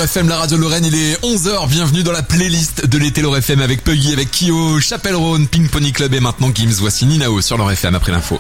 FM, la radio de Lorraine, il est 11h, bienvenue dans la playlist de l'été Lorraine FM avec Puggy, avec Kyo, Chapelle-Rhône, Pink Pony Club et maintenant Gims. Voici Ninao sur Lorraine FM après l'info.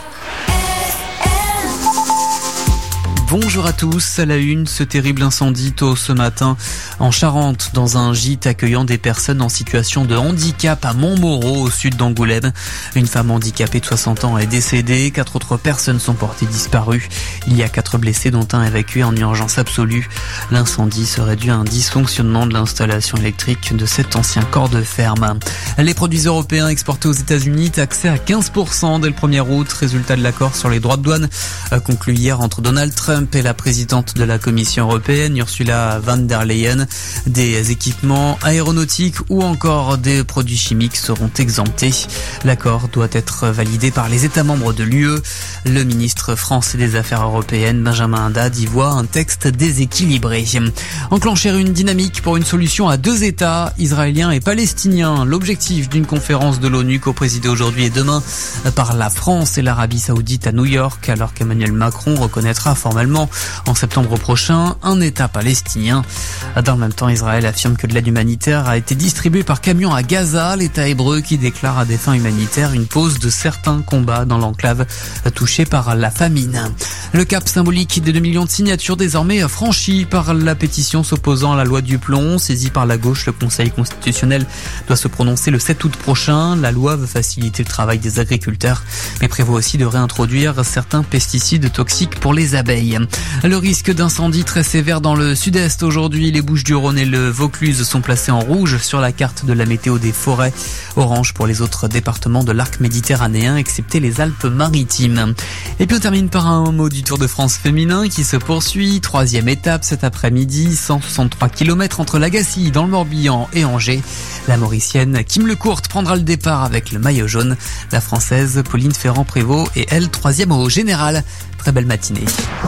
Bonjour à tous, à la une, ce terrible incendie tôt ce matin en Charente, dans un gîte accueillant des personnes en situation de handicap à Montmoreau, au sud d'Angoulême. Une femme handicapée de 60 ans est décédée, 4 autres personnes sont portées disparues. Il y a 4 blessés dont un évacué en urgence absolue. L'incendie serait dû à un dysfonctionnement de l'installation électrique de cet ancien corps de ferme. Les produits européens exportés aux États-Unis taxés à 15% dès le 1er août, résultat de l'accord sur les droits de douane conclu hier entre Donald Trump et la présidente de la Commission européenne, Ursula von der Leyen. Des équipements aéronautiques ou encore des produits chimiques seront exemptés. L'accord doit être validé par les États membres de l'UE. Le ministre français des Affaires européennes, Benjamin Haddad, y voit un texte déséquilibré. Enclencher une dynamique pour une solution à 2 États, israéliens et palestiniens. L'objectif d'une conférence de l'ONU co-présidée aujourd'hui et demain par la France et l'Arabie Saoudite à New York, alors qu'Emmanuel Macron reconnaîtra formellement en septembre prochain un État palestinien. Dans le même temps, Israël affirme que de l'aide humanitaire a été distribuée par camion à Gaza, l'État hébreu qui déclare à des fins humanitaires une pause de certains combats dans l'enclave touchée par la famine. Le cap symbolique des 2 millions de signatures désormais franchi par la pétition s'opposant à la loi du plomb. Saisie par la gauche, le Conseil constitutionnel doit se prononcer le 7 août prochain. La loi veut faciliter le travail des agriculteurs, mais prévoit aussi de réintroduire certains pesticides toxiques pour les abeilles. Le risque d'incendie très sévère dans le sud-est aujourd'hui. Les Bouches-du-Rhône et le Vaucluse sont placés en rouge sur la carte de la météo des forêts. Orange pour les autres départements de l'arc méditerranéen, excepté les Alpes-Maritimes. Et puis on termine par un mot du Tour de France féminin qui se poursuit. 3e étape cet après-midi, 163 km entre Lagacy dans le Morbihan et Angers. La Mauricienne Kim Lecourte prendra le départ avec le maillot jaune. La Française Pauline Ferrand-Prévot est elle 3e au général. Très belle matinée.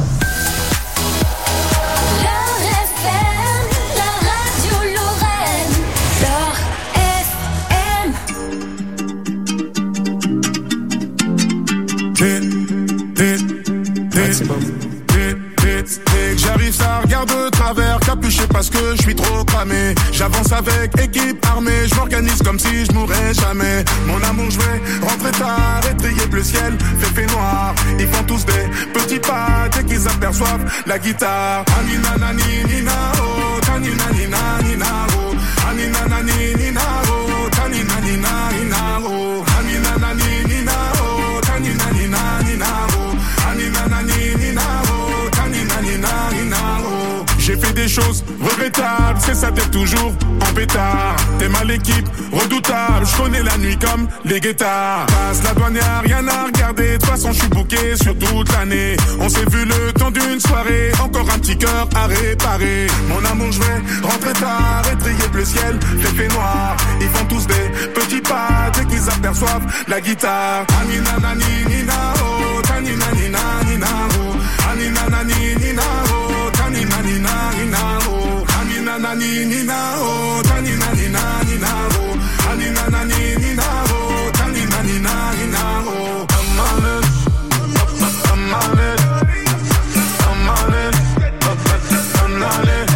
J'arrive, ça regarde de travers, capuché parce que je suis trop cramé. J'avance avec équipe armée, je m'organise comme si je mourrais jamais. Mon amour, je vais rentrer tard, étrier bleu ciel, fait noir. Ils font tous des petits pas dès qu'ils aperçoivent la guitare. Anina nani nina oh, tanina nina nina oh, anina nani nina oh, tanina nina nina oh, anina nani nina oh, tanina nina nina oh, anina nani nina oh, tanina nina nina oh. J'ai fait des choses regrettables, c'est ça t'es toujours en pétard. T'es mal équipe, redoutable, je connais la nuit comme les guettards. Passe la douane, y'a rien à regarder, de toute façon je suis booké sur toute l'année. On s'est vu le temps d'une soirée, encore un petit cœur à réparer. Mon amour, je vais rentrer tard, étrier bleu ciel, fait noir. Ils font tous des petits pas dès qu'ils aperçoivent la guitare. Anina nani nina oh, tanina nina nina oh, anina nani nina oh, tanina nina nina oh, anina nani nina oh, tanina nina nina oh, anina nani nina oh, tanina nina nina oh. I'm on it, I'm on it, I'm on it, I'm on it.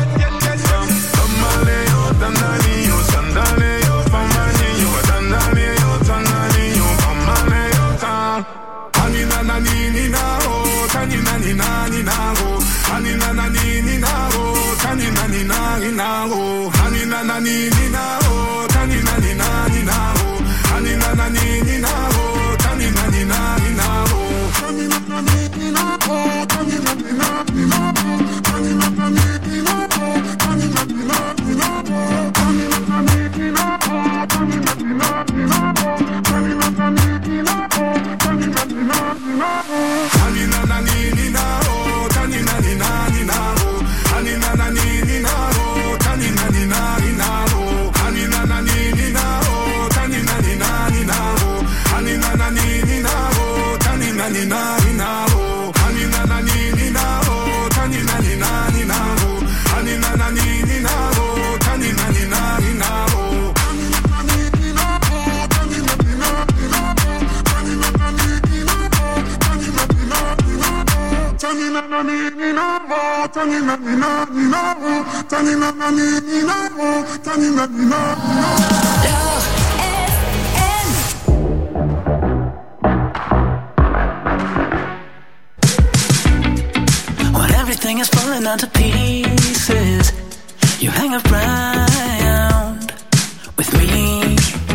When everything is falling into pieces, you hang around with me.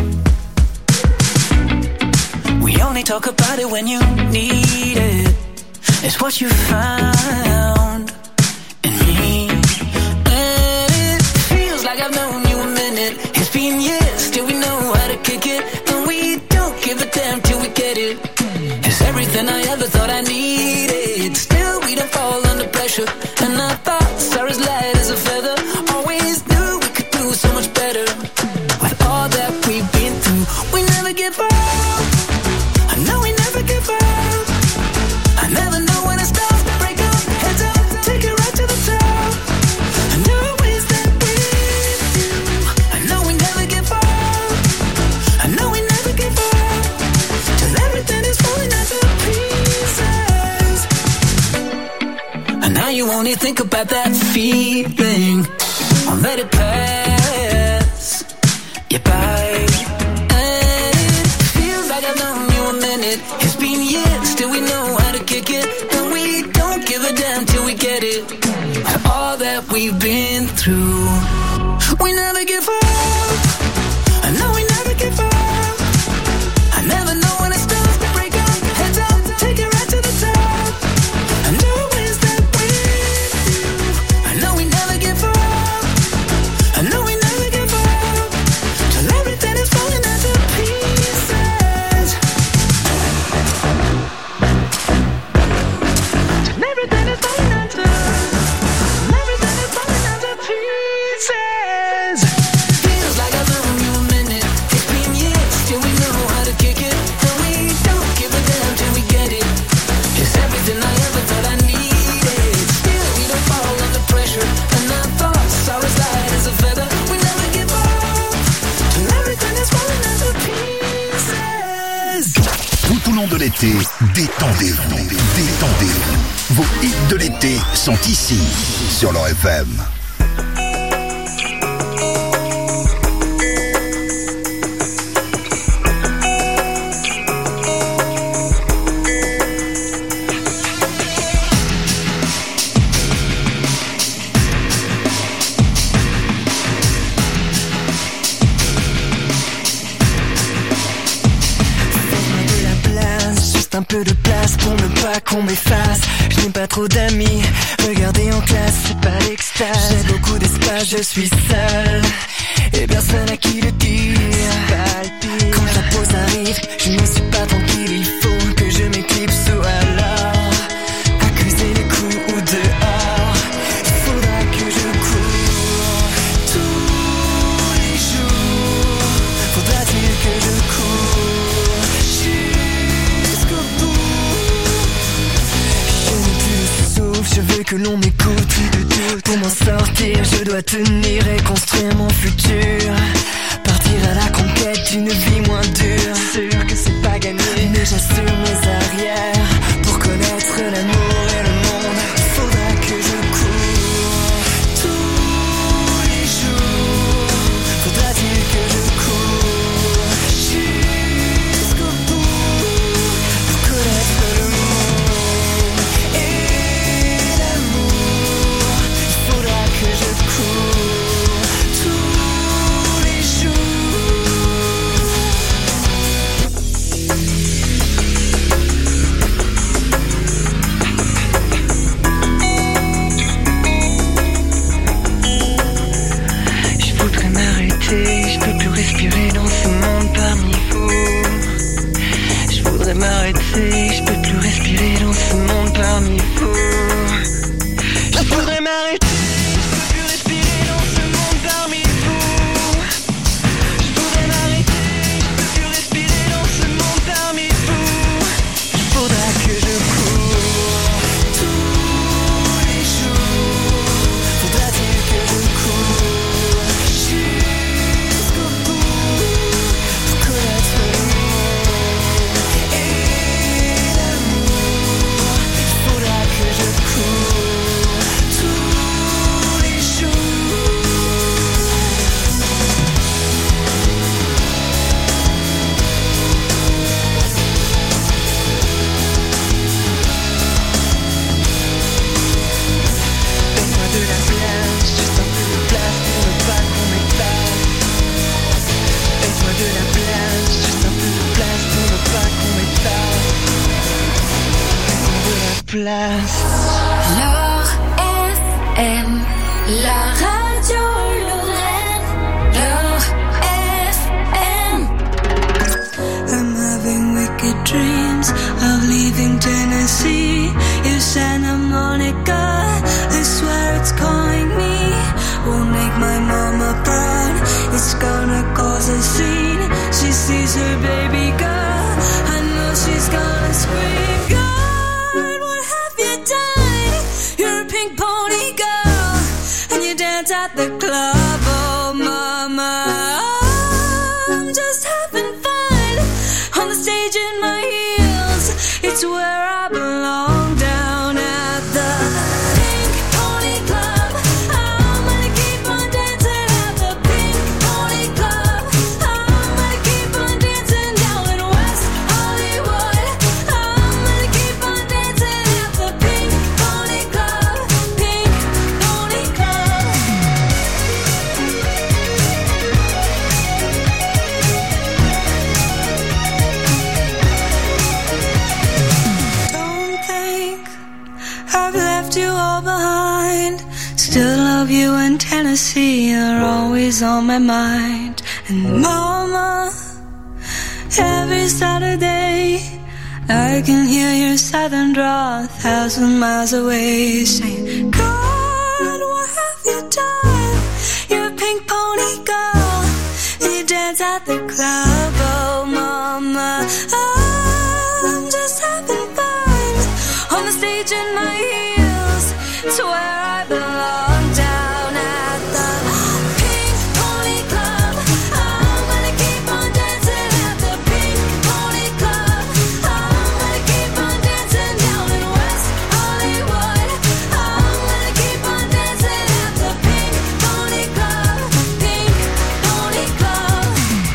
We only talk about it when you need it. It's what you found in me. And it feels like I've known you a minute. It's been years, still we know how to kick it. And we don't give a damn till we get it. It's everything I ever thought I needed. Still we don't fall under pressure. And I thought are as light as a feather. Always knew we could do so much better. With all that we've been through, we never give up. I know we never give up. I never know when it starts to break up. Heads up, take it right to the top. I know always that with you. I know we never give up. I know we never give up. Till everything is falling into pieces. And now you only think about that feeling. I'll let it pass you by. And it feels like I've known you a minute. It's been years, still we know how to kick it. And we don't give a damn till we get it. All that we've been through, we never give up. I know we never give up. I never know when it starts to break up. Heads up, take it right to the top. I know it's that with you. I know we never give up. I know we never give up. Till everything is falling into pieces. Till everything is falling into. Everything is falling into pieces. Feels like I've known you a minute. It's been years, still we know how to kick it. And we don't give a damn till we get it. It's everything I ever thought I needed. Still we don't fall under pressure. And our thoughts are as light as a feather. We never give up. Till everything is falling into pieces. Tout au long de l'été, détendez-vous, détendez-vous. Vos hits de l'été sont ici, sur leur FM. Un peu de place pour ne pas qu'on m'efface. Je n'ai pas trop d'amis, regardez en classe, c'est pas l'extase. J'ai beaucoup d'espace, je suis seul et personne à qui le dire. Quand la pause arrive, je ne suis pas tranquille. Il faut que je m'éclipse ou alors accuser les coups ou dehors. Il faudra que je cours tous les jours. Faudra-t-il que je cours je veux que l'on m'écoute. Pour m'en sortir, je dois tenir et construire mon futur. Partir à la conquête d'une vie moins dure. Sûr que c'est pas gagné, mais j'assure mes arrières. Pour connaître l'amour et le monde, il faudra que je cours tous les jours. Faudra-t-il que je cours jusqu'au bout pour connaître le monde. Que je cours tous les jours. Je voudrais m'arrêter, je peux plus respirer dans ce monde parmi vous. Je voudrais m'arrêter, je peux plus respirer dans ce monde parmi vous. Je voudrais m'arrêter. Let's last. FM, la radio Lorraine. FM. I'm having wicked dreams of leaving Tennessee. Your Santa Monica, I swear it's calling me. Won't make my mama proud. It's gonna cause a scene. She sees her baby girl. I know she's gonna scream. God, what have you done? You're a pink pony girl, and you dance at the club. Oh, mama, I'm just having fun on the stage in my heels. It's where I belong, down at the Pink Pony Club. I'm gonna keep on dancing at the Pink Pony Club. I'm gonna keep on dancing down in West Hollywood. I'm gonna keep on dancing at the Pink Pony Club. Pink Pony Club. Don't think I've left you all behind. Still love you in Tennessee. You're always on my mind. And mama, every Saturday I can hear your southern drawl 1,000 miles away, saying, God, what have you done? You're a pink pony girl, and you dance at the club. Oh, mama, I'm just having fun on the stage in my heels. It's where I belong, down at the Pink Pony Club. I'm gonna keep on dancing at the Pink Pony Club. I'm gonna keep on dancing down in West Hollywood. I'm gonna keep on dancing at the Pink Pony Club. Pink Pony Club.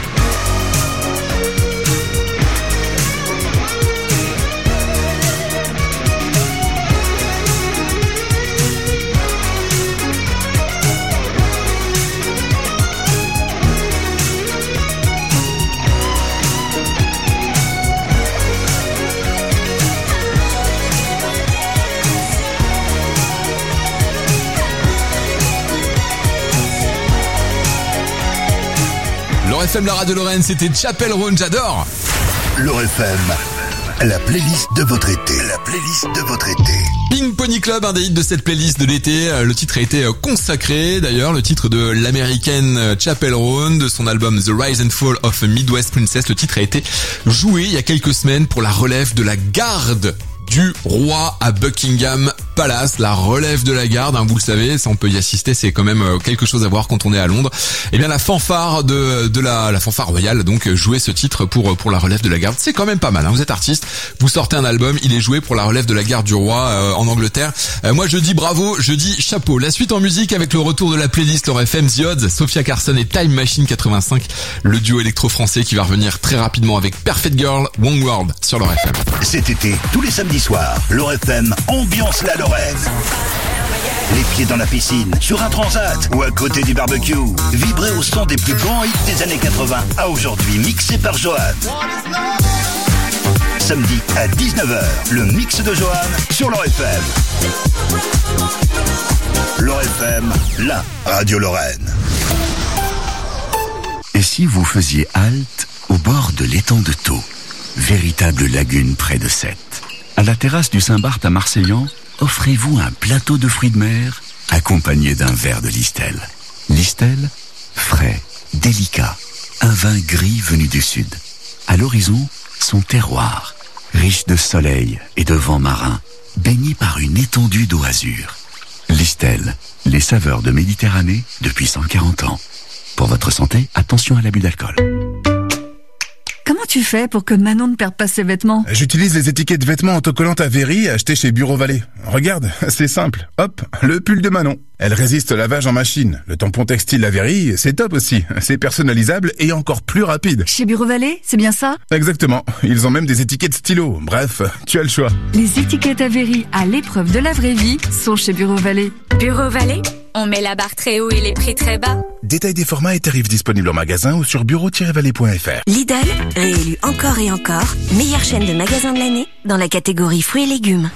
L'Or FM, la radio Lorraine, c'était Chapel Roan, j'adore. L'Or FM, la playlist de votre été. La playlist de votre été. Pink Pony Club, un des hits de cette playlist de l'été. Le titre a été consacré, d'ailleurs, le titre de l'américaine Chapel Roan, de son album The Rise and Fall of a Midwest Princess. Le titre a été joué il y a quelques semaines pour la relève de la garde du roi à Buckingham Palace, la relève de la garde, hein, vous le savez, ça on peut y assister, c'est quand même quelque chose à voir quand on est à Londres. Eh bien la fanfare de la fanfare royale, donc jouer ce titre pour la relève de la garde, c'est quand même pas mal, hein. Vous êtes artiste, vous sortez un album, il est joué pour la relève de la garde du roi en Angleterre. Moi je dis bravo, je dis chapeau. La suite en musique avec le retour de la playlist L'Or FM, The Odds, Sophia Carson et Time Machine 85, le duo électro-français qui va revenir très rapidement avec Perfect Girl, One World sur L'Or FM. Cet été, tous les samedis soirs, L'Or FM ambiance la Lorraine. Les pieds dans la piscine, sur un transat ou à côté du barbecue. Vibrez au son des plus grands hits des années 80 à aujourd'hui, mixé par Johan. Samedi à 19h, le mix de Johan sur L'Or FM. L'Or FM, la radio Lorraine. Et si vous faisiez halte au bord de l'étang de Thau, véritable lagune près de Sète? À la terrasse du Saint-Barth à Marseillan, offrez-vous un plateau de fruits de mer accompagné d'un verre de Listel. Listel, frais, délicat, un vin gris venu du sud. À l'horizon, son terroir, riche de soleil et de vent marin, baigné par une étendue d'eau azur. Listel, les saveurs de Méditerranée depuis 140 ans. Pour votre santé, attention à l'abus d'alcool. Comment tu fais pour que Manon ne perde pas ses vêtements? J'utilise les étiquettes vêtements autocollantes Avery achetées chez Bureau Vallée. Regarde, c'est simple. Hop, le pull de Manon. Elle résiste au lavage en machine. Le tampon textile Avery, c'est top aussi. C'est personnalisable et encore plus rapide. Chez Bureau Vallée, c'est bien ça? Exactement. Ils ont même des étiquettes stylo. Bref, tu as le choix. Les étiquettes Avery à l'épreuve de la vraie vie sont chez Bureau Vallée. Bureau Vallée, on met la barre très haut et les prix très bas. Détail des formats et tarifs disponibles en magasin ou sur bureau-vallée.fr. Lidl, réélu encore et encore, meilleure chaîne de magasins de l'année dans la catégorie fruits et légumes. Bonjour.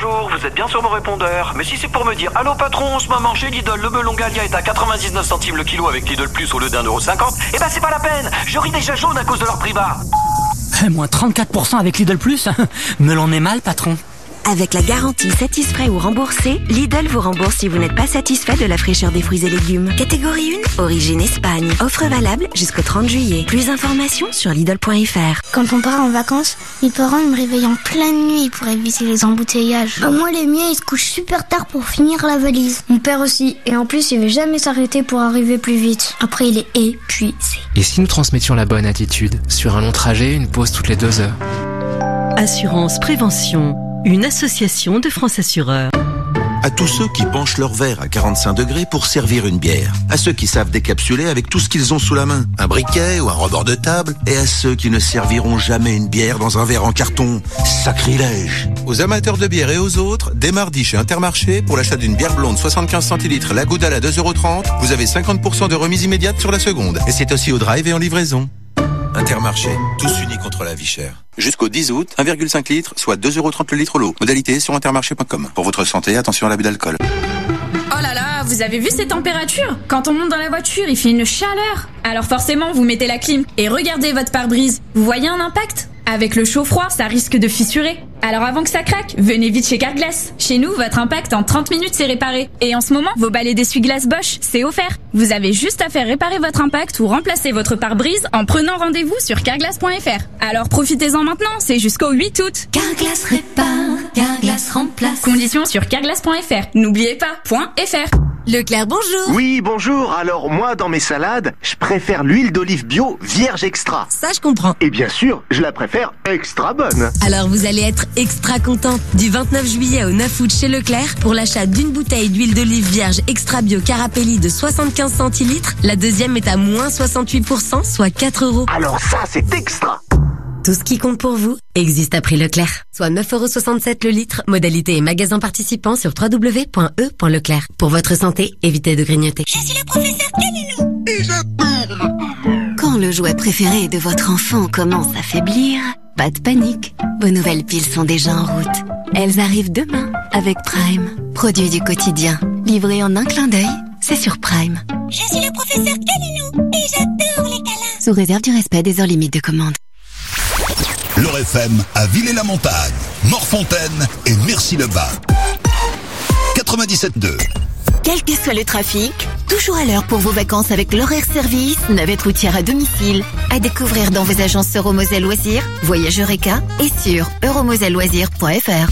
bonjour, vous êtes bien sur mon répondeur. Mais si c'est pour me dire, allô patron, en ce moment chez Lidl, le melon Gallia est à 99 centimes le kilo avec Lidl Plus au lieu d'1,50€, eh ben c'est pas la peine, je ris déjà jaune à cause de leur prix bas. Moins 34% avec Lidl Plus. Melon est mal, patron. Avec la garantie satisfait ou remboursé, Lidl vous rembourse si vous n'êtes pas satisfait de la fraîcheur des fruits et légumes. Catégorie 1, origine Espagne. Offre valable jusqu'au 30 juillet. Plus d'informations sur Lidl.fr. Quand on part en vacances, mes parents me réveillent en pleine nuit pour éviter les embouteillages. Moi, les miens, ils se couchent super tard pour finir la valise. Mon père aussi. Et en plus, il veut jamais s'arrêter pour arriver plus vite. Après, il est épuisé. Et si nous transmettions la bonne attitude? Sur un long trajet, une pause toutes les 2 heures. Assurance Prévention. Une association de France Assureurs. À tous ceux qui penchent leur verre à 45 degrés pour servir une bière. À ceux qui savent décapsuler avec tout ce qu'ils ont sous la main. Un briquet ou un rebord de table. Et à ceux qui ne serviront jamais une bière dans un verre en carton. Sacrilège. Aux amateurs de bière et aux autres, dès mardi chez Intermarché, pour l'achat d'une bière blonde 75 centilitres, la Goudal à 2,30€, vous avez 50% de remise immédiate sur la seconde. Et c'est aussi au drive et en livraison. Intermarché, tous unis contre la vie chère. Jusqu'au 10 août, 1,5 litre, soit 2,30€ le litre l'eau. Modalité sur intermarché.com. Pour votre santé, attention à l'abus d'alcool. Oh là là, vous avez vu ces températures? Quand on monte dans la voiture, il fait une chaleur. Alors forcément, vous mettez la clim et regardez votre pare-brise. Vous voyez un impact? Avec le chaud-froid, ça risque de fissurer. Alors avant que ça craque, venez vite chez Carglass. Chez nous, votre impact en 30 minutes c'est réparé. Et en ce moment, vos balais d'essuie-glace Bosch, c'est offert. Vous avez juste à faire réparer votre impact ou remplacer votre pare-brise en prenant rendez-vous sur carglass.fr. Alors profitez-en maintenant, c'est jusqu'au 8 août. Carglass répare, Carglass remplace. Conditions sur carglass.fr. N'oubliez pas, .fr. Leclerc, bonjour. Oui, bonjour. Alors moi, dans mes salades, je préfère l'huile d'olive bio vierge extra. Ça, je comprends. Et bien sûr, je la préfère extra bonne. Alors vous allez être extra content. Du 29 juillet au 9 août chez Leclerc, pour l'achat d'une bouteille d'huile d'olive vierge extra bio Carapelli de 75 centilitres, la deuxième est à moins 68%, soit 4€. Alors ça, c'est extra. Tout ce qui compte pour vous existe à prix Leclerc. Soit 9,67€ le litre. Modalité et magasin participant sur www.e.leclerc. Pour votre santé, évitez de grignoter. Je suis le professeur Canino. Et j'adore. Quand le jouet préféré de votre enfant commence à faiblir, pas de panique. Vos nouvelles piles sont déjà en route. Elles arrivent demain avec Prime. Produit du quotidien. Livré en un clin d'œil, c'est sur Prime. Je suis le professeur Canino. Et j'adore les câlins. Sous réserve du respect des heures limites de commande. L'Or FM à Villers-la-Montagne, Morfontaine et Mercy-le-Bas. 97.2. Quel que soit le trafic, toujours à l'heure pour vos vacances avec l'horaire service, navette routière à domicile. À découvrir dans vos agences Euromoselle Loisirs, Voyage Eureka et sur euromoselleloisirs.fr.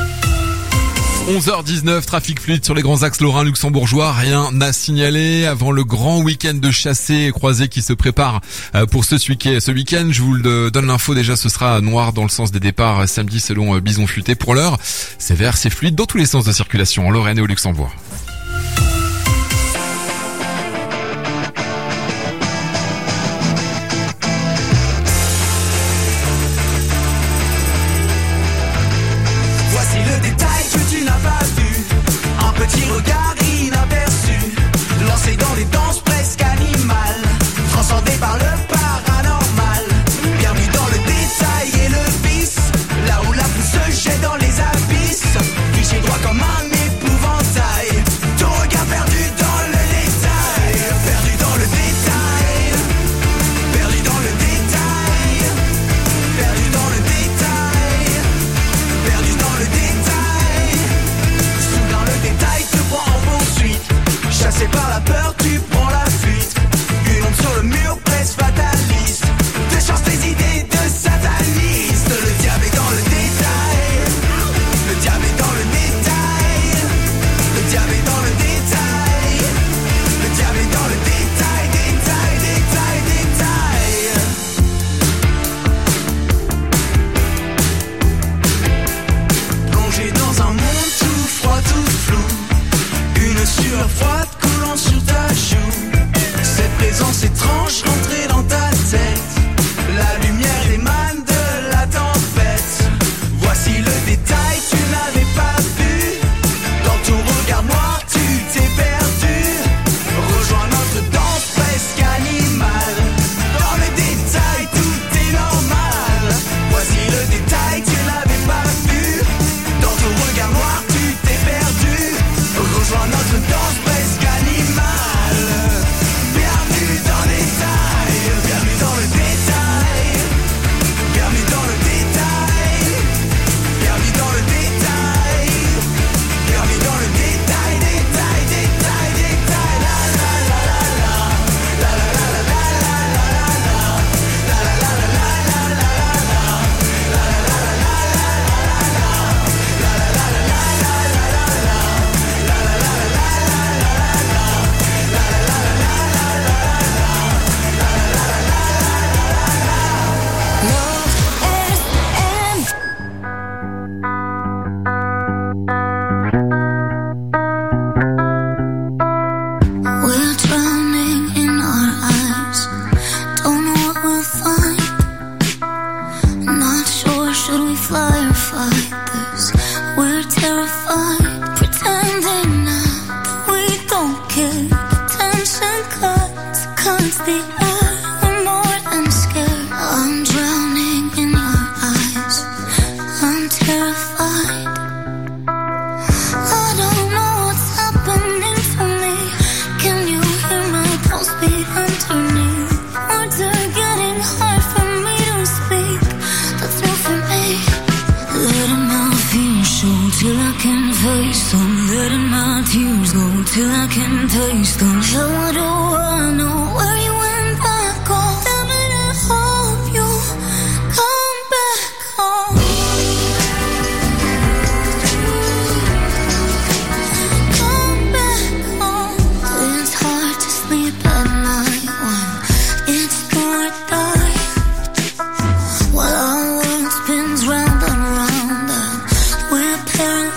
11h19, trafic fluide sur les grands axes lorrains luxembourgeois, rien à signaler avant le grand week-end de chassés et croisés qui se prépare pour ce week-end. Je vous le donne l'info déjà, ce sera noir dans le sens des départs samedi selon Bison Futé. Pour l'heure, c'est vert, c'est fluide dans tous les sens de circulation en Lorraine et au Luxembourg. Petit regard inaperçu, lancé dans des danses presque animales, transcendé par le paranormal, bienvenue dans le détail et le vice, là où la foule se jette dans les abysses, fiché droit comme un épouvantail, 'cause the air, we're more than scared. I'm drowning in your eyes, I'm terrified. I don't know what's happening to me. Can you hear my pulse beat underneath? Words are getting hard for me to speak. That's not for me. Letting my fears show till I can face them. Letting my tears go till I can taste them. How do I know where you went back home? Damn it, I hope you come back home. Come back home. It's hard to sleep at night when it's do or die. While our world spins round and round and we're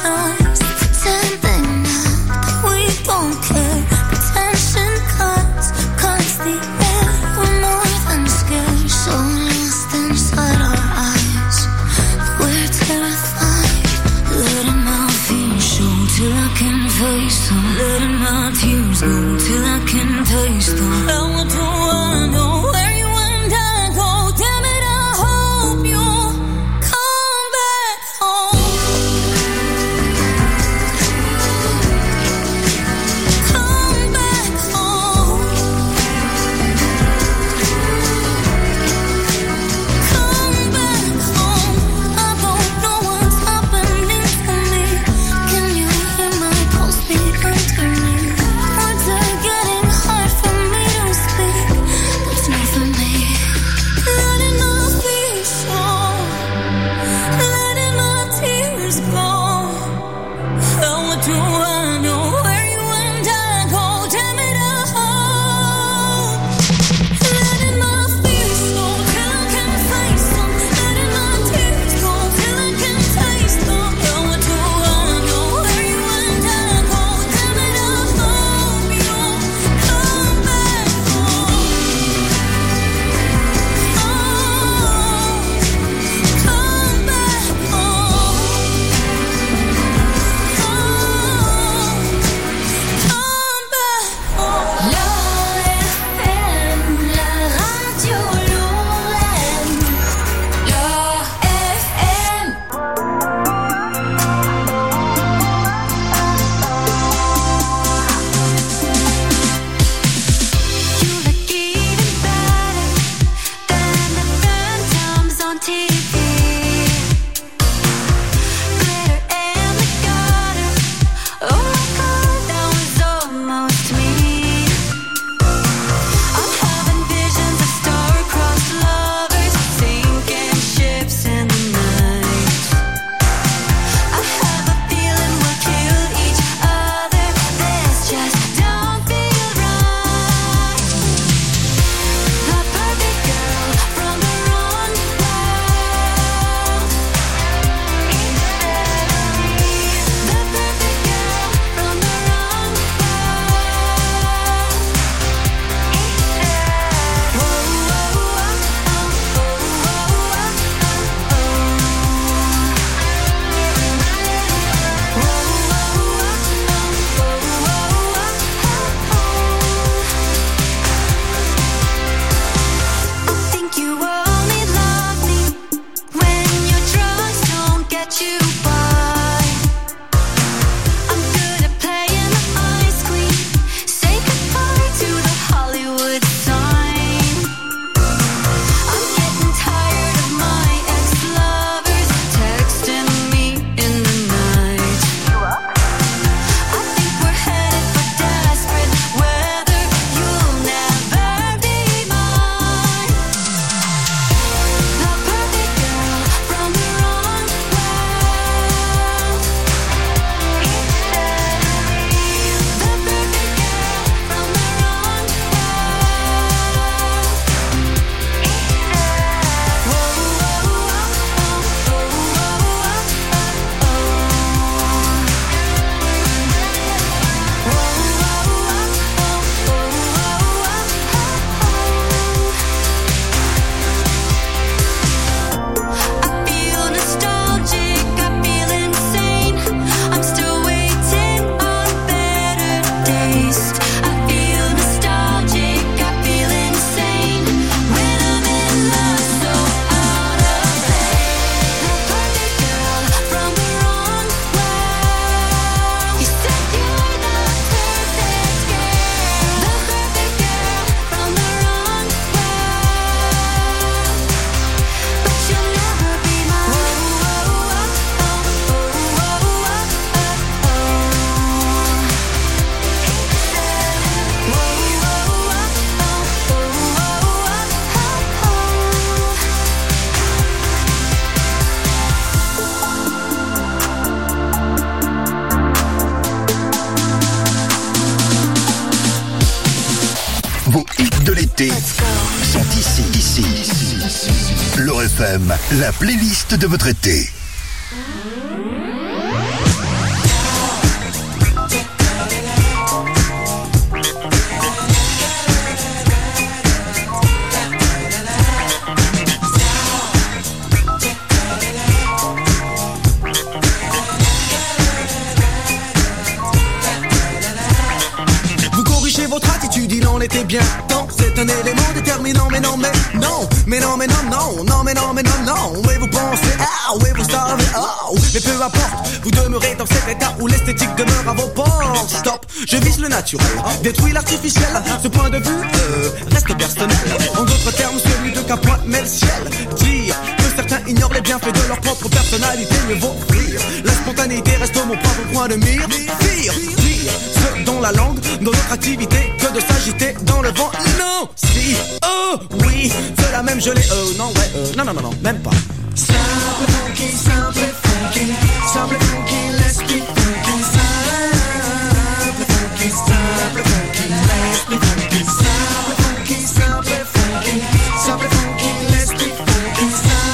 paralyzed, pretending that we don't care. Pretension cuts de l'été sont ici. L'Or FM, la playlist de votre été. Votre attitude, il en était bien temps. C'est un élément déterminant, mais non, mais vous pensez, oui, vous savez, mais peu importe, vous demeurez dans cet état où l'esthétique demeure à vos portes. Stop, je vise le naturel, détruis l'artificiel. Ce point de vue reste personnel. En d'autres termes, celui de Capointe met le ciel. Dire que certains ignorent les bienfaits de leur propre personnalité, mieux vaut rire. La spontanéité reste mon propre point de mire. Pire, ce dont la langue, dans notre activité, que de s'agiter dans le vent. Non, si, oh, oui, cela même je l'ai, non, même pas. Simple funky, let's be funky. Simple funky, let's be funky. Simple funky, let's be funky.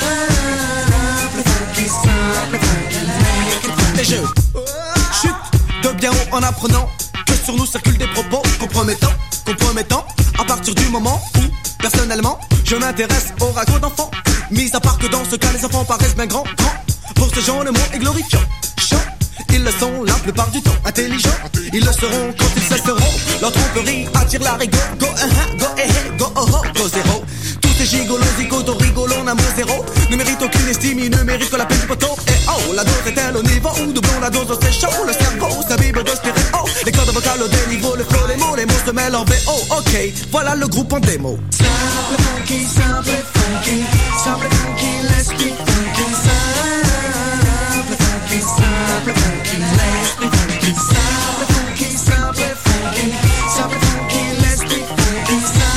Simple funky, make it funky. Et je chute de bien haut en apprenant que sur nous circulent des propos compromettants, à partir du moment où, personnellement, je m'intéresse aux ragots d'enfants. Mis à part que dans ce cas, les enfants paraissent bien grands. Pour ces gens, le mot est glorifiant. Ils le sont la plupart du temps. Intelligents, ils le seront quand ils cesseront. Leur tromperie attire la rigueur. Go zéro. Tous ces gigolos, zigotos, rigolons, amour zéro. Ne méritent aucune estime, ils ne méritent que la peine du poteau. Et oh, la dose est-elle au niveau où doublons la dose, c'est chaud. Le cerveau s'abîme de stéréo. Les cordes vocales au déniveau, le flow, les mots se mêlent en VO. Ok, voilà le groupe en démo. Simple funky, let's be funky. Simple funky, let's be funky. Simple funky, let's be funky.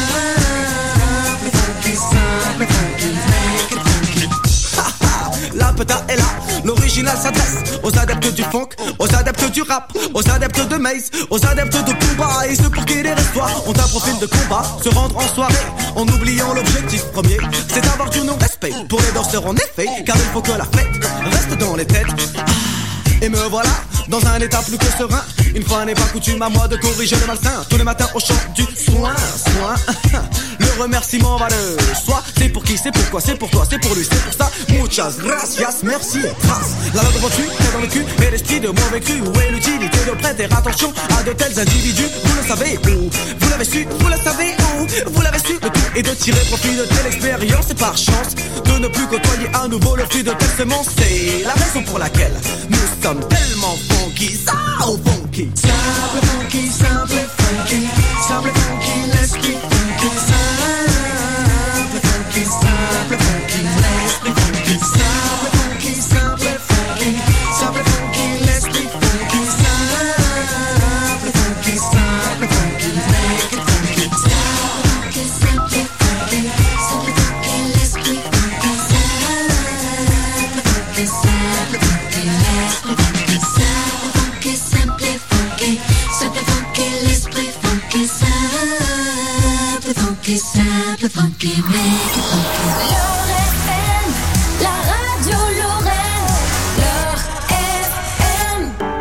Simple funky, make it funky. La peta est là, l'original s'adresse aux adeptes du funk, aux adeptes du rap, aux adeptes de Maze, aux adeptes de combat. Et ceux pour qui les restoirs ont un profil de combat, se rendre en soirée en oubliant l'objectif premier, c'est d'avoir du non-respect pour les danseurs en effet, car il faut que la fête reste dans les têtes. Et me voilà dans un état plus que serein. Une fois n'est pas coutume à moi de corriger le malsain. Tous les matins au chant du soin. Le remerciement va de soi. C'est pour qui, c'est pourquoi, c'est pour toi, c'est pour lui, c'est pour ça. Muchas gracias, merci et trace. La langue devant tu, t'es dans le cul. Et l'esprit de mauvais cru. Où est l'utilité de prêter attention à de tels individus? Vous le savez où? Vous l'avez su, vous le savez où? Vous l'avez su, le tout est de tirer profit de telle expérience. Et par chance de ne plus côtoyer à nouveau le fruit de telle semence. C'est la raison pour laquelle nous sommes tellement funky, so funky. Simple funky, let's be funky. Simple funky, let's be funky. Simple funky, let's be funky. Simple funky, make it funky. Simple funky, let's be funky. Simple funky, let's be funky. Simple funky, l'esprit funky. Simple funky, make it funky. L'Or FM, la radio Lorraine. L'Or FM.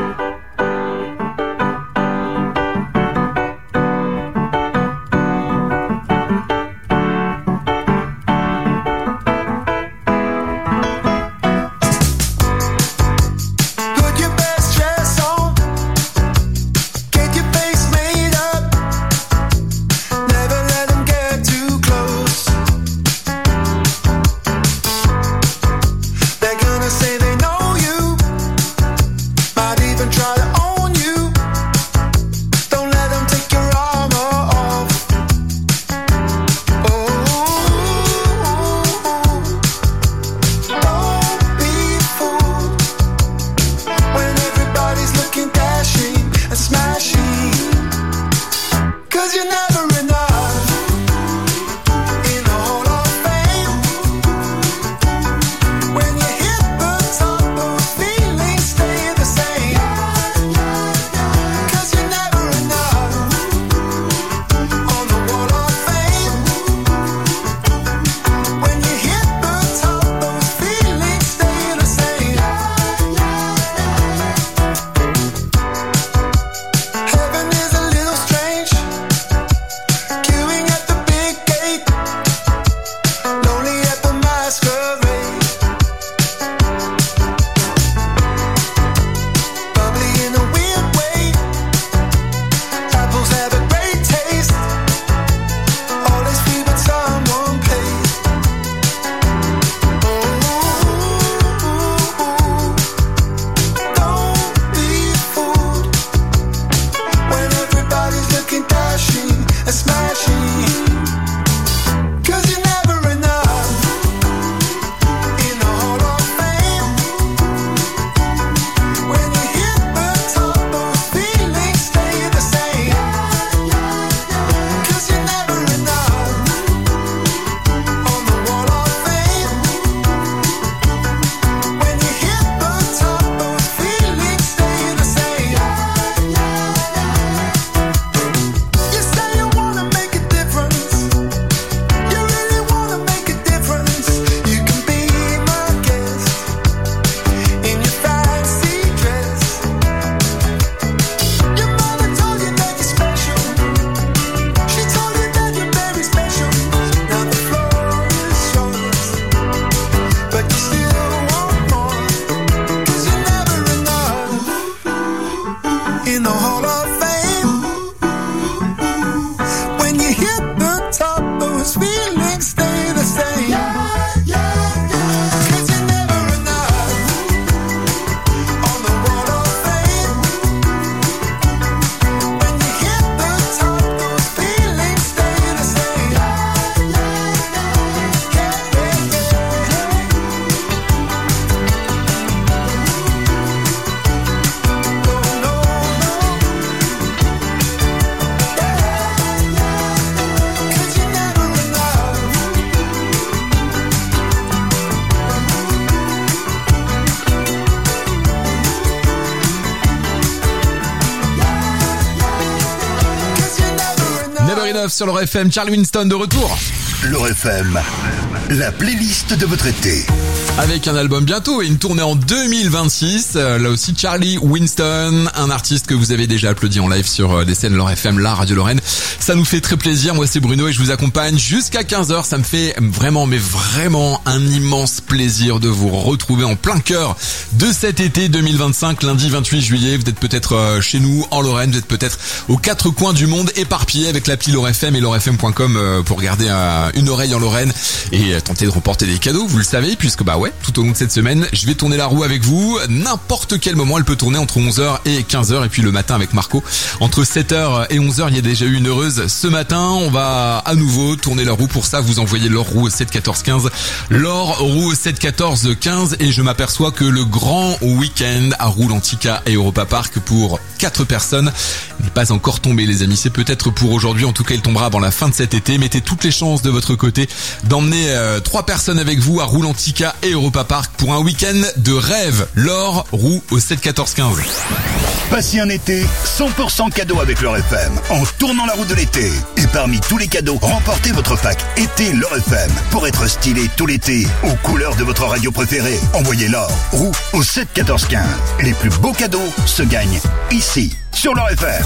Put your best dress on. Get your face made up. Never let them get too close. the top, those feelings stay the same. Cause you're never enough on the road of fame. When you hit the top, those feelings stay the same. Never Enough sur le FM, Charlie Winston de retour. Le FM, la playlist de votre été. Avec un album bientôt et une tournée en 2026. Là aussi, Charlie Winston, un artiste que vous avez déjà applaudi en live sur des scènes Lore FM, la radio Lorraine. Ça nous fait très plaisir. Moi, c'est Bruno et je vous accompagne jusqu'à 15h. Ça me fait vraiment, mais vraiment un immense plaisir de vous retrouver en plein cœur de cet été 2025, lundi 28 juillet. Vous êtes peut-être chez nous en Lorraine, vous êtes peut-être aux quatre coins du monde éparpillés avec l'appli Lore FM et lorefm.com pour garder une oreille en Lorraine et tenter de remporter des cadeaux. Vous le savez, puisque tout au long de cette semaine, je vais tourner la roue avec vous. N'importe quel moment, elle peut tourner entre 11h et 15h. Et puis le matin avec Marco, entre 7h et 11h, il y a déjà eu une heureuse ce matin. On va à nouveau tourner la roue. Pour ça, vous envoyez l'or roue au 7 14 15. L'or roue au 7 14 15. Et je m'aperçois que le grand week-end à Roulantica et Europa Park pour 4 personnes n'est pas encore tombé, les amis. C'est peut-être pour aujourd'hui. En tout cas, il tombera avant la fin de cet été. Mettez toutes les chances de votre côté d'emmener 3 personnes avec vous à Roulantica et Europa Park pour un week-end de rêve. L'or roue au 7 14 15. Passez un été 100% cadeau avec Lore FM en tournant la roue de l'été. Et parmi tous les cadeaux, remportez votre pack été Lore FM pour être stylé tout l'été aux couleurs de votre radio préférée. Envoyez l'or roue au 7 14 15. Les plus beaux cadeaux se gagnent ici sur Lore FM.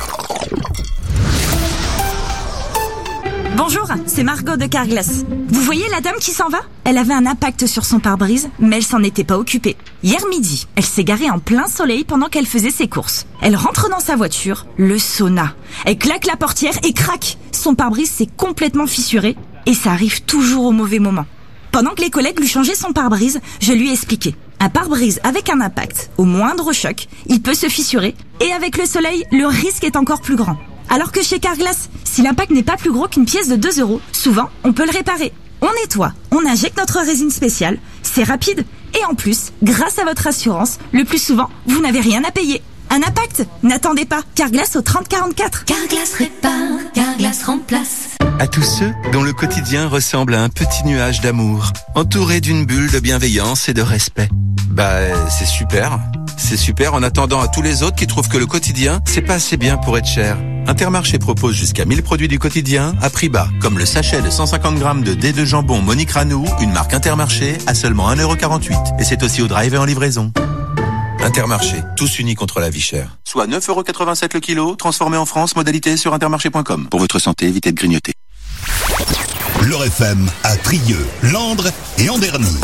Bonjour, c'est Margot de Carglass. Vous voyez la dame qui s'en va ? Elle avait un impact sur son pare-brise, mais elle s'en était pas occupée. Hier midi, elle s'est garée en plein soleil pendant qu'elle faisait ses courses. Elle rentre dans sa voiture, le sauna. Elle claque la portière et crac ! Son pare-brise s'est complètement fissuré et ça arrive toujours au mauvais moment. Pendant que les collègues lui changeaient son pare-brise, je lui ai expliqué. Un pare-brise avec un impact, au moindre choc, il peut se fissurer et avec le soleil, le risque est encore plus grand. Alors que chez Carglass, si l'impact n'est pas plus gros qu'une pièce de 2 €, souvent, on peut le réparer. On nettoie, on injecte notre résine spéciale, c'est rapide, et en plus, grâce à votre assurance, le plus souvent, vous n'avez rien à payer. Un impact ? N'attendez pas, Carglass au 30 44. Carglass répare, Carglass remplace. À tous ceux dont le quotidien ressemble à un petit nuage d'amour, entouré d'une bulle de bienveillance et de respect. C'est super. C'est super en attendant à tous les autres qui trouvent que le quotidien, c'est pas assez bien pour être cher. Intermarché propose jusqu'à 1000 produits du quotidien à prix bas, comme le sachet de 150 grammes de dés de jambon Monique Ranou, une marque Intermarché, à seulement 1,48 €. Et c'est aussi au drive et en livraison. Intermarché, tous unis contre la vie chère. Soit 9,87 € le kilo, transformé en France, modalité sur intermarché.com. Pour votre santé, évitez de grignoter. Lore FM à Trieux, Landres et Anderny.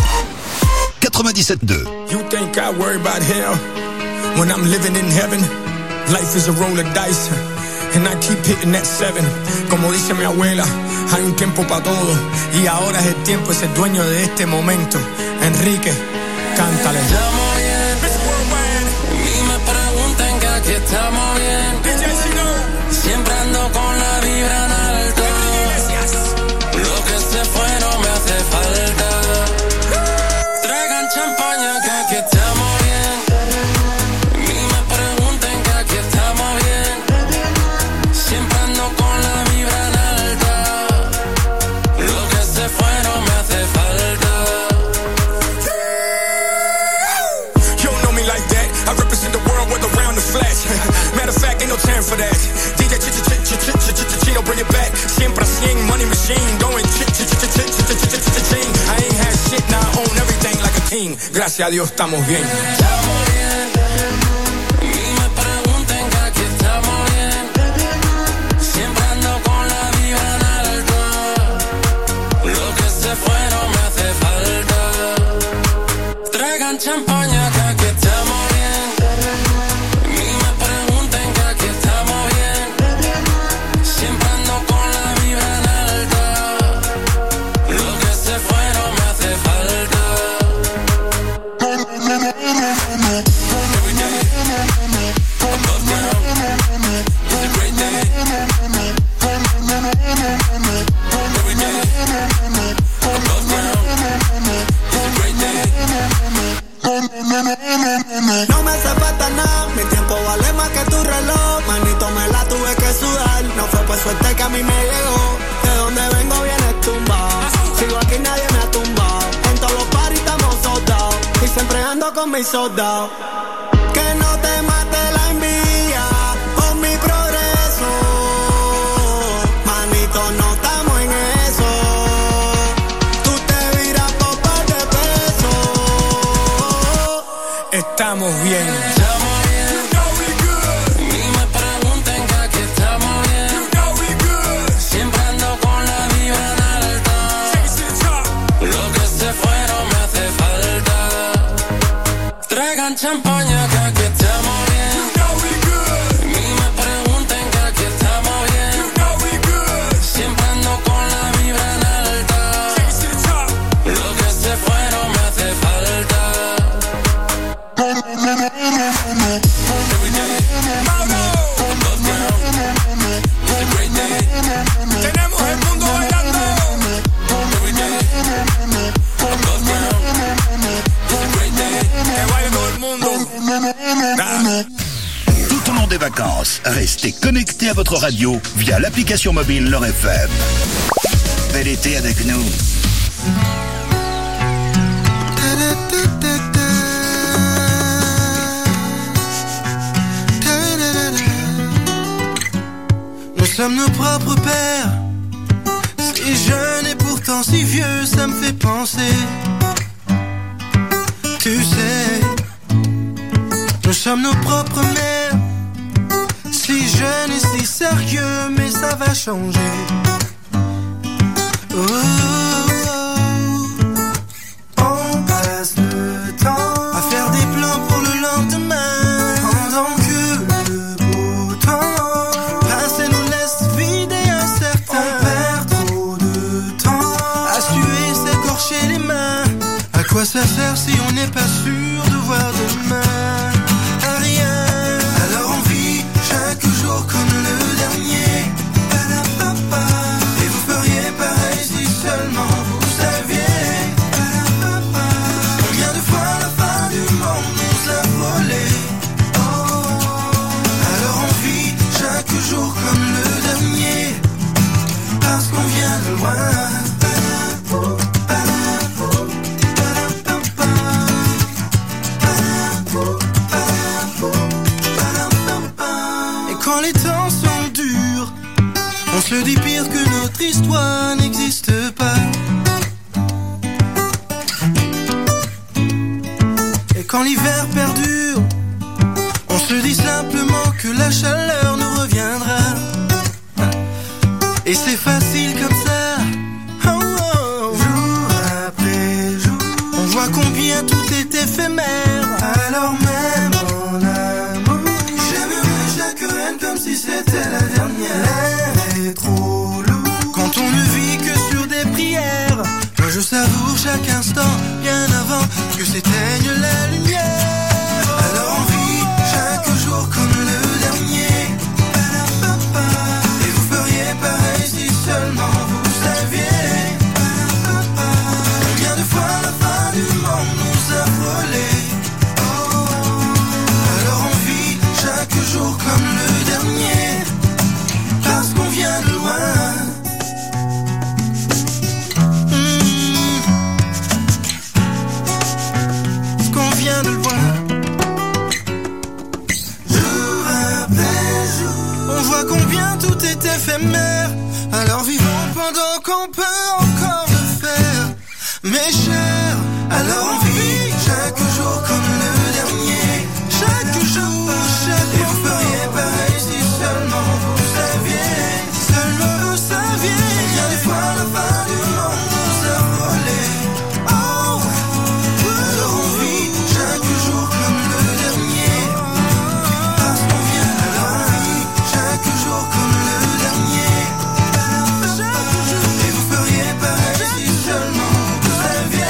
97.2. You think I worry about hell when I'm living in heaven? Life is a roll of dice and I keep hitting that 7. Como dice mi abuela, hay un tiempo para todo y ahora es el tiempo, es el dueño de este momento. Enrique, cántale. Estamos bien, ni me pregunten que aquí estamos bien. Siempre ando con la vibra en alto. Lo que se fue no me hace falta. Traigan champaña que aquí estamos bien. Ni me pregunten que aquí estamos bien. Siempre ando con la vibra en alta. Lo que se fue no me hace falta. You don't know me like that. I represent the world with around the flash. Matter of fact, ain't no time for that. DJ Chino, bring it back. Siempre 100, money machine, going ching. I ain't had shit, now I own everything like a king. Gracias a Dios estamos bien. Estamos bien. Ni me pregunten que aquí estamos bien. Siempre ando con la vibra en alto. Lo que se fue no me hace falta. Traigan champaña que aquí estamos bien. Ni me pregunten que aquí estamos bien. Siempre ando con la vibra Every day, above ground. It's a great day. No me hace falta nada, mi tiempo vale más que tu reloj. Manito, me la tuve que sudar. No fue por suerte que a mí me llegó. De donde vengo vienes tumbado. Sigo aquí, nadie me ha tumbado. En todos los paris estamos soldados. Y siempre ando con mis soldados. Que no te mate la envidia por mi progreso. Manito, no estamos en eso. Tú te viras por par de pesos. Estamos bien. Champaña, que aquí estamos bien. Ni me pregunten que aquí estamos bien. Siempre ando con la vibra en alta. Lo que se fueron me hace falta. Every day, above ground. It's a great day. Tenemos el mundo bailando. Every day, above ground. It's a great day. Que baile todo el mundo. Tout au long des vacances, restez connectés à votre radio via l'application mobile Leur FM. Bel été avec nous. Nous sommes nos propres pères. Si jeune et pourtant si vieux, ça me fait penser. Tu sais, nous sommes nos propres mères. Si jeunes et si sérieux, mais ça va changer. Oh, oh, oh. On passe le temps à faire des plans pour le lendemain, pendant que le beau temps passé nous laisse vides et incertains. On perd trop de temps à suer, s'écorcher les mains. À quoi ça sert si on n'est pas sûr de voir demain? À rien. Alors on vit chaque jour comme le dernier. Et vous feriez pareil si seulement vous saviez. Combien de fois la fin du monde nous a volé. Alors on vit chaque jour comme le dernier. Parce qu'on vient de loin. Quand les temps sont durs, on se dit pire que notre histoire n'existe pas. Et quand l'hiver perdure, on se dit simplement que la chaleur nous reviendra. Et c'est facile comme ça, oh, oh. Jour après jour, on voit combien tout est éphémère. Alors même en amour, j'aimerais chaque haine comme si c'était la dernière. L'air est trop lourd quand on ne vit que sur des prières. Moi je savoure chaque instant bien avant que s'éteigne la lumière. Alors on vit chaque jour comme le dernier. Et vous feriez pareil si seulement vous saviez. Combien de fois la fin du monde nous a frôlés. Alors on vit chaque jour comme le dernier. Parce qu'on vient de loin. Parce qu'on vient de loin. Jour après jour, on voit combien tout est éphémère. Alors vivons pendant qu'on peut encore le faire. Mes chers, alors on vit chaque jour comme le dernier. Chaque jour, chaque jour. Et vous feriez pareil si seulement vous saviez. Seulement vous saviez. Combien de fois la fin du monde nous a volé. Oh, alors on vit chaque jour comme le dernier. Parce qu'on vient de loin. Chaque jour comme le dernier. Et vous feriez pareil si seulement vous saviez.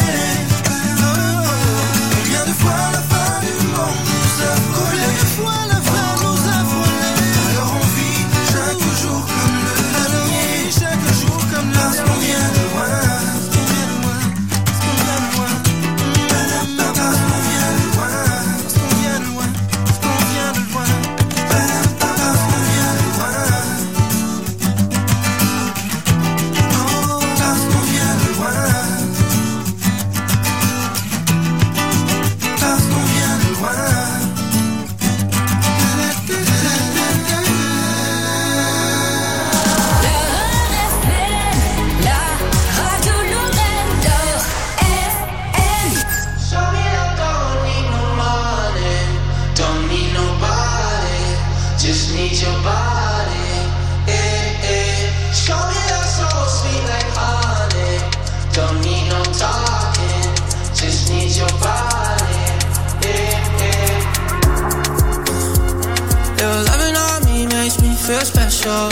feel special.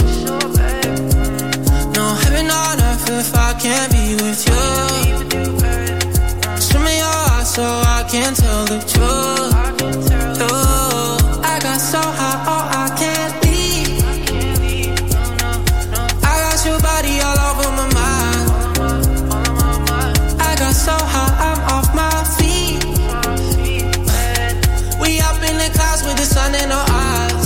No heaven on earth if I can't be with you. Show me your eyes so I can tell the truth. Ooh, I got so high, oh I can't leave. I got your body all over my mind. I got so high, I'm off my feet. We up in the clouds with the sun in our eyes.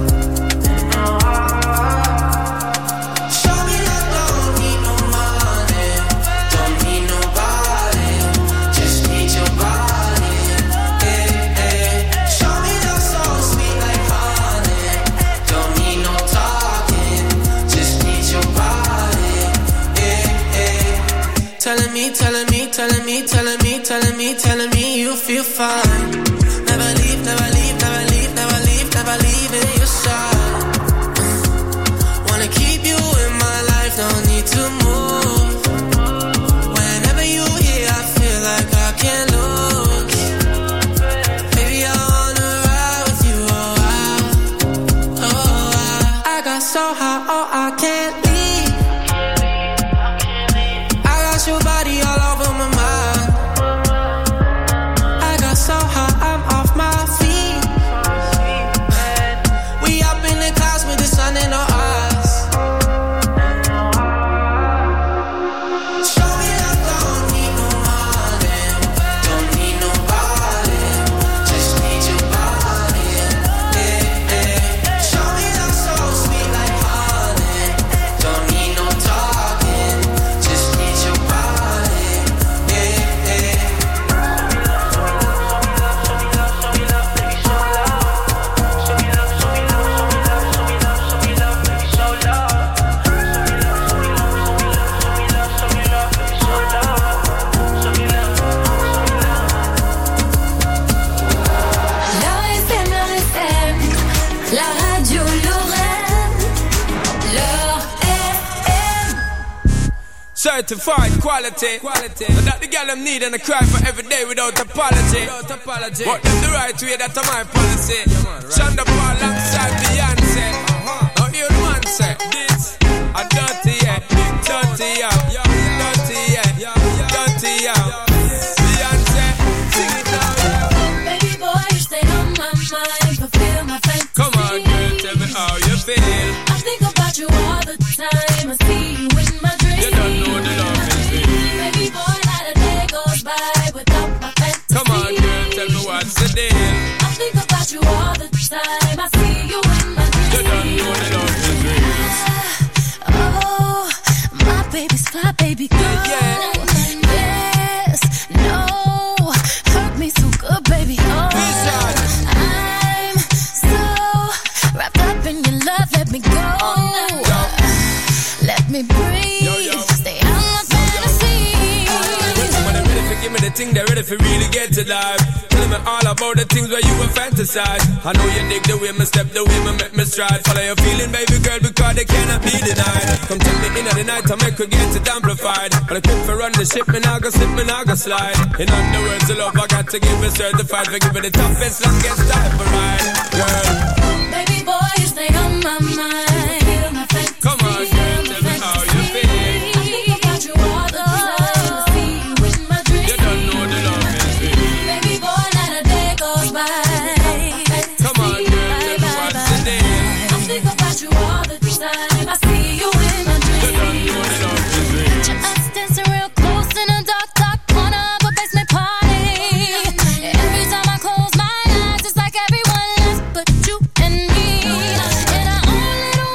Show me that don't need no money, don't need nobody, just need your body. Hey, hey. Show me that so sweet like honey, don't need no talking, just need your body. Hey, hey. Telling me, telling me, telling me, telling me, telling me, telling me you feel fine. Never leave, never leave, never leave, never leave, never leave in your side. Wanna keep you in my life, don't need to move. Whenever you here, I feel like I can't lose. Baby, I wanna ride with you, oh I got so high, oh I can't leave. I got your body all over my mind. I got so high, I'm off my feet. We up in the clouds with the sun in our eyes. Show me that don't need no money, don't need nobody, just need your body. Hey, hey. Show me that so sweet like honey, don't need no talking, just need your body. Hey, hey. La radio Lorraine, L'Or FM. Certified quality. And that the girl them need and I cry for every day without apology. But them the right way, that's my policy. Shonda Paul alongside Beyonce. Now you the man say this a dirty yeah, big dirty yeah, dirty yeah, dirty yeah. Beyonce, sing it now. Baby boy, you stay on my mind, fulfill my fantasy. Come on, girl, tell me how you feel. I think about you all the time. I see you in my dreams. You don't know the love is real. Baby boy, not a day goes by without my fantasy. Come on, girl, tell me what's the deal. I think about you all the time. I see you in my dreams. You don't know the love is real. Oh, my baby's fly, baby girl. Yes, no, hurt me so good, baby. Oh, I'm so wrapped up in your love. Let me go. Let me breathe. Stay on my fantasy. When they're ready to give me the thing, they're ready for really get to life. Telling me all about the things where you were fantasize. I know you dig the way me step, the way me make me stride. Follow your feeling, baby girl, because they cannot be denied. Come take me in at the night, I make her get it amplified. But I quit for run the ship, me now go slip, me now go slide. In other words, the love I got to give it certified. For giving the toughest, longest time for ride, girl. Baby boy, you stay on my mind. Feel my fantasy. Come on, girl, tell me how you feel. I think about you all the time. I see you in my dreams. You don't know the love is real. Baby boy, not a day goes by. Come on, girl, tell me what's the deal. I think about you all the time. I see you in my dreams. You don't know the love is real. Us dancing real close in a dark, dark corner of a basement party. Every time I close my eyes, it's like everyone else but you and me. In our own little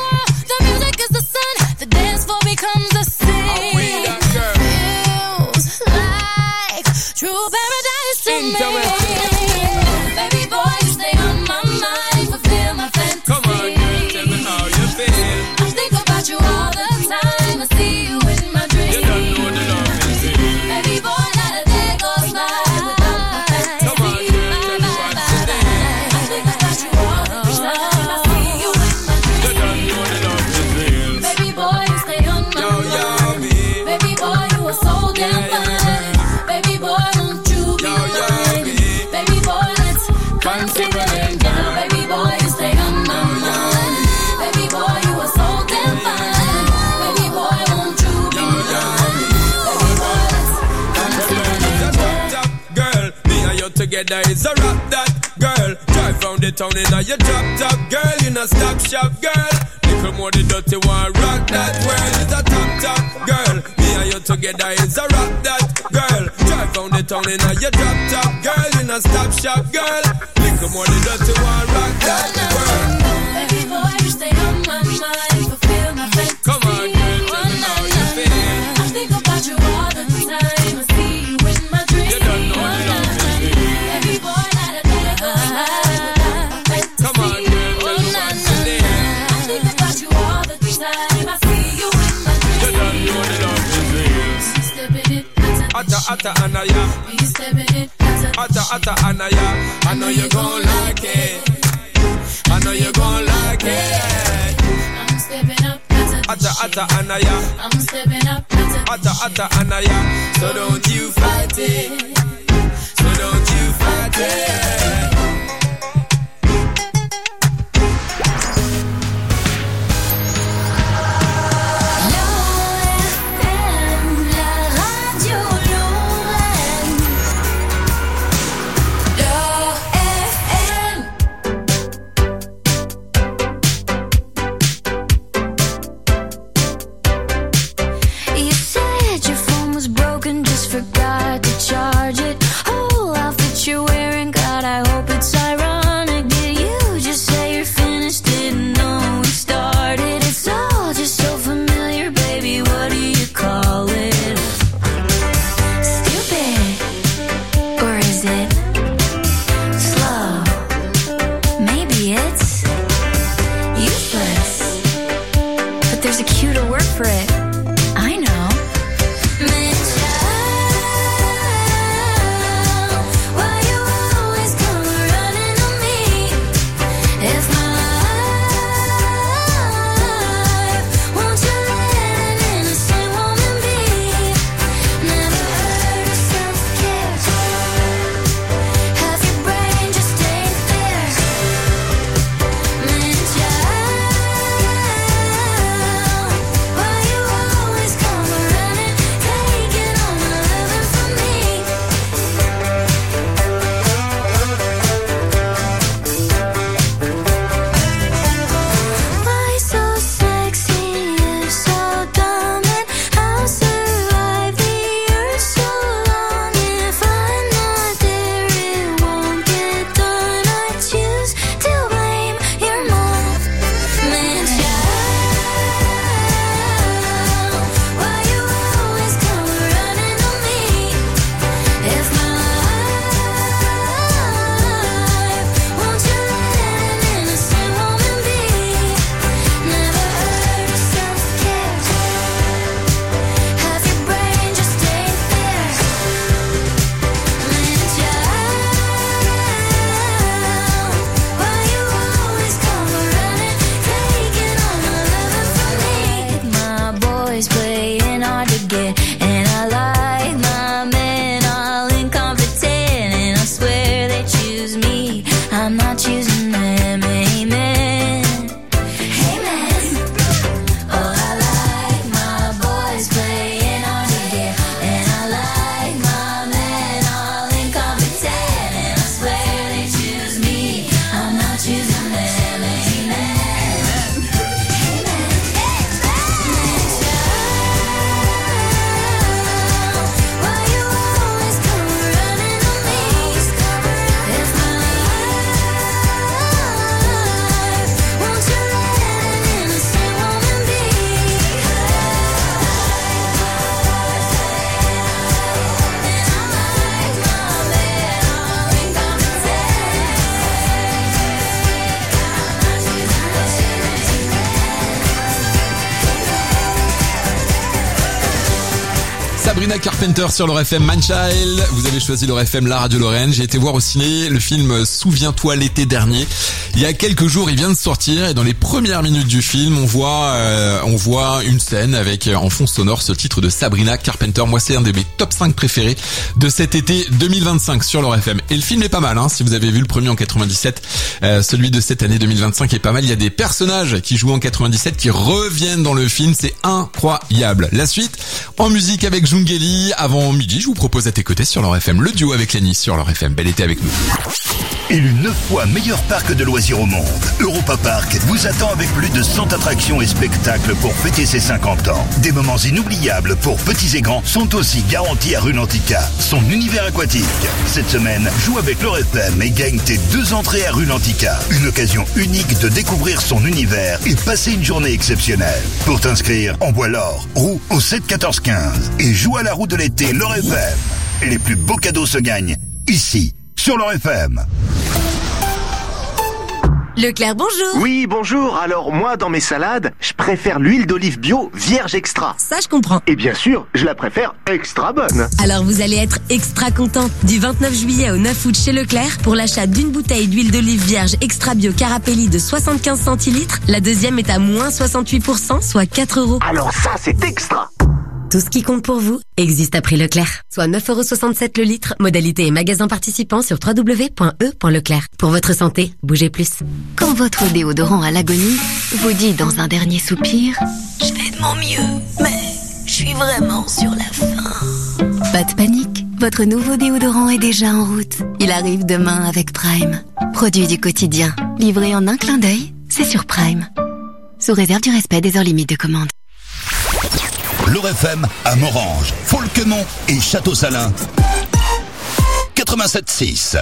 together is a rock that girl. Drive round the town in a your drop top girl. You know stop shop girl. Little more the dirty one rock that world is a top girl. Me and you together is a rock that girl. Drive round the town in a your drop top girl. You know stop shop girl. Little more the dirty one rock that world. Baby boy, you stay on my mind, fulfill my fantasy. Come on, girl, tell me how you feel. I think about you all the time. I see you in my dreams. You don't know the love is real. Every boy that I think of, come on, girl, tell me what you need. I think about you all the time. I see you in my dreams. You don't know the love is real. Stepping it, Atta Anaya. you stepping it, Atta Anaya. I know you gon' like it. I know you gon' like it. I'm stepping up. Atta Anaya. I'm stepping up. Atta Anaya. So don't you fight it. So don't you fight it. Forgot to charge it. Oh, outfit you're wearing, God, I hope it's ironic. Did you just say you're finished? Didn't know we started. It's all just so familiar, baby. What do you call it? Stupid, or is it slow? Maybe it's useless, but there's a cuter word for it. I know. Sabrina Carpenter sur le FM Manchild. Vous avez choisi le FM, la radio Lorraine. J'ai été voir au ciné le film Souviens-toi l'été dernier. Il y a quelques jours, il vient de sortir et dans les premières minutes du film, on voit une scène avec en fond sonore ce titre de Sabrina Carpenter. Moi, c'est un de mes top 5 préférés de cet été 2025 sur le FM. Et le film est pas mal, hein. Si vous avez vu le premier en 97, celui de cette année 2025 est pas mal. Il y a des personnages qui jouent en 97 qui reviennent dans le film. C'est incroyable. La suite en musique avec Jung Evangeli. Avant midi, je vous propose à tes côtés sur leur FM le duo avec Lenny sur leur FM. Bel été avec nous. Élu 9 fois meilleur parc de loisirs au monde, Europa Park vous attend avec plus de 100 attractions et spectacles pour fêter ses 50 ans. Des moments inoubliables pour petits et grands sont aussi garantis à Rulantica, son univers aquatique. Cette semaine, joue avec leur FM et gagne tes 2 entrées à Rulantica. Une occasion unique de découvrir son univers et passer une journée exceptionnelle. Pour t'inscrire, envoie l'or, roue au 7 14 15 et joue à la roue de l'été leur FM. Et les plus beaux cadeaux se gagnent ici, sur leur FM. Leclerc, bonjour. Oui, bonjour. Alors, moi, dans mes salades, je préfère l'huile d'olive bio vierge extra. Ça, je comprends. Et bien sûr, je la préfère extra bonne. Alors, vous allez être extra content. Du 29 juillet au 9 août chez Leclerc, pour l'achat d'une bouteille d'huile d'olive vierge extra bio Carapelli de 75 centilitres, la deuxième est à moins 68%, soit 4 €. Alors ça, c'est extra. Tout ce qui compte pour vous existe à prix Leclerc. Soit 9,67 € le litre. Modalité et magasins participants sur www.e.leclerc. Pour votre santé, bougez plus. Quand votre déodorant à l'agonie vous dit dans un dernier soupir « Je fais de mon mieux, mais je suis vraiment sur la fin ». Pas de panique, votre nouveau déodorant est déjà en route. Il arrive demain avec Prime. Produit du quotidien, livré en un clin d'œil, c'est sur Prime. Sous réserve du respect des heures limites de commande. Leur FM à Morange, Folquemont et Château-Salin. 87.6.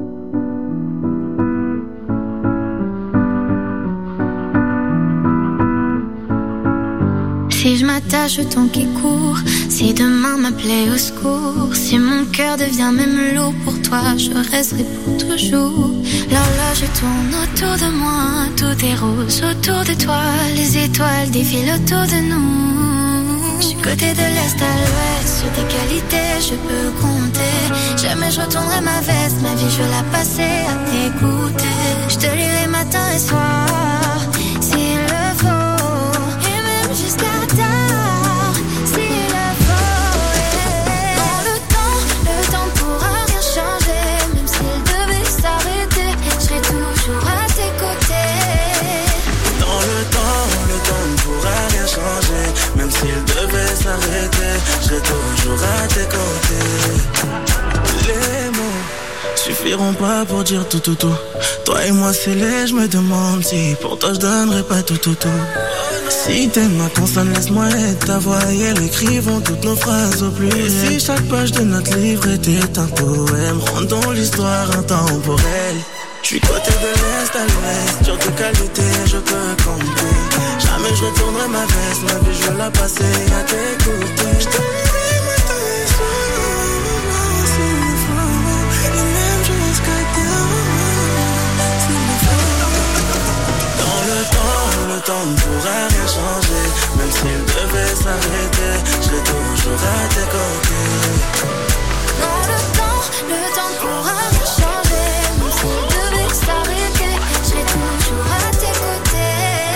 Si je m'attache au temps qui court, si demain m'appelait au secours, si mon cœur devient même lourd pour toi, je resterai pour toujours. L'horloge tourne autour de moi, tout est rose autour de toi, les étoiles défilent autour de nous. Je suis côté de l'est à l'ouest, sur tes qualités je peux compter. Jamais je retournerai ma veste, ma vie je vais la passer à t'écouter. Je te lirai matin et soir, s'il le faut, et même jusqu'à tard, s'il le faut. Dans le temps ne pourra rien changer, même s'il devait s'arrêter, je serai toujours à tes côtés. Dans le temps ne pourra rien changer, même s'il devait s'arrêter, je serai toujours à tes côtés. Les mots suffiront pas pour dire tout. Toi et moi c'est laid, je me demande si pour toi je donnerais pas tout. Si t'aimes ma consonne, laisse-moi être ta voix et elles écrivont toutes nos phrases au pluriel. Si chaque page de notre livre était un poème, rendons l'histoire intemporelle. Je suis côté de l'est à l'ouest, sur tes qualités je peux compter. Jamais je retournerai ma veste, ma vie je vais la passer à t'écouter. Je te lirai matin et soir, s'il le faut, et même jusqu'à demain, s'il le faut. Dans le temps ne pourra rien changer, même s'il devait s'arrêter, je serai toujours à tes côtés. Dans le temps ne pourra rien changer, même s'il devait s'arrêter, je serai toujours à tes côtés.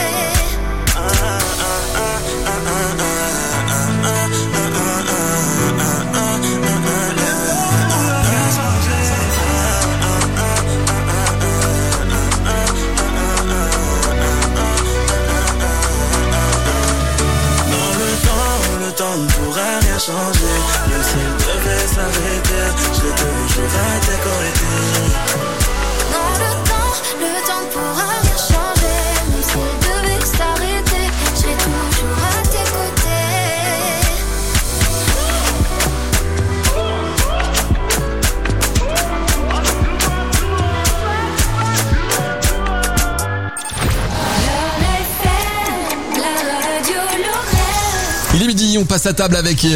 Le temps ne pourra rien changer, même s'il devait s'arrêter, je serai toujours à tes côtés. Dans le temps ne pourra rien changer, même s'il devait s'arrêter, je serai toujours à tes Il est midi, on passe à table avec